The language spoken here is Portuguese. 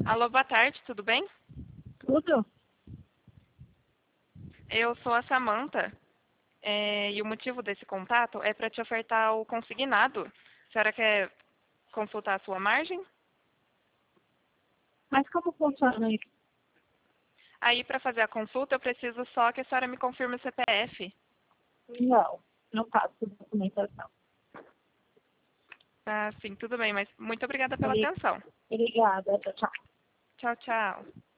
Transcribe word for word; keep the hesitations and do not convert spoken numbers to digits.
Alô, boa tarde, tudo bem? Tudo? Eu sou a Samantha, é, e o motivo desse contato é para te ofertar o consignado. A senhora quer consultar a sua margem? Mas como funciona isso? Aí, para fazer a consulta, eu preciso só que a senhora me confirme o C P F. Não, não faço documentação. Ah, sim, tudo bem, mas muito obrigada pela Obri- atenção. Obrigada, tchau, tchau. Tchau, tchau.